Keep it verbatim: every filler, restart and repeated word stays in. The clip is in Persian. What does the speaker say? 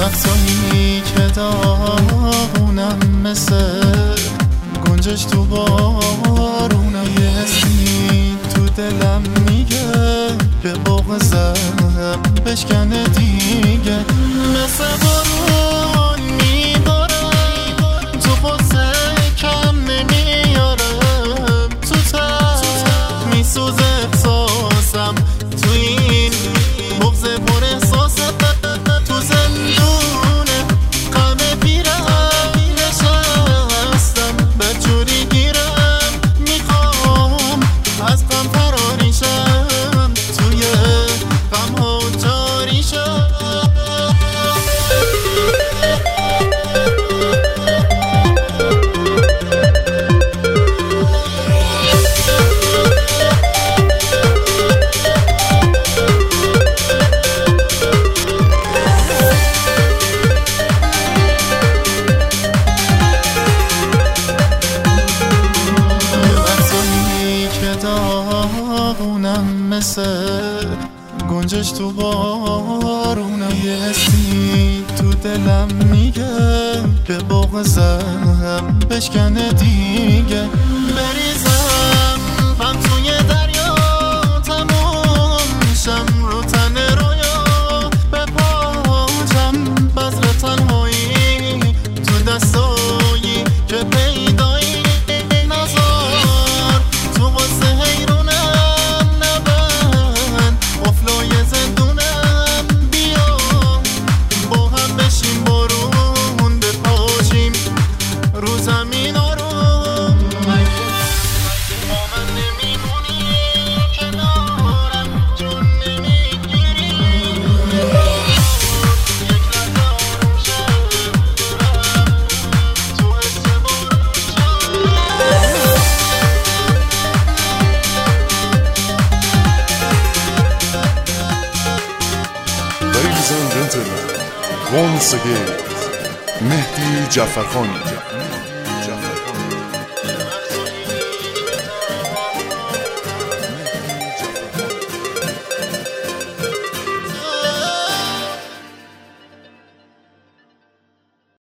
وقتایی که داغونم مثل گنجش تو بارونه، یه حسی تو دلم میگه به بغضم بشکنه دیگه. مثل بارون میبارم تو قصه کم نمیارم، تو تر میسوزه احساسم تو این بغض پر احساسم. تو زندونه غم پیرم نشستم، بدجوری گیرم میخوام از غم فراری شم، توی غم ها جاری شم. داغونم مثل گنجش تو بارونه، یه حسی تو دلم میگه به بغضم بشکنه دیگه. بریزم من توی دریا تموم میشم رو تن رویا، به پاچم بذر تنهایی تو دستایی که پیدایی. Ladies and gentlemen, once again, Mehdi Jafarkhani.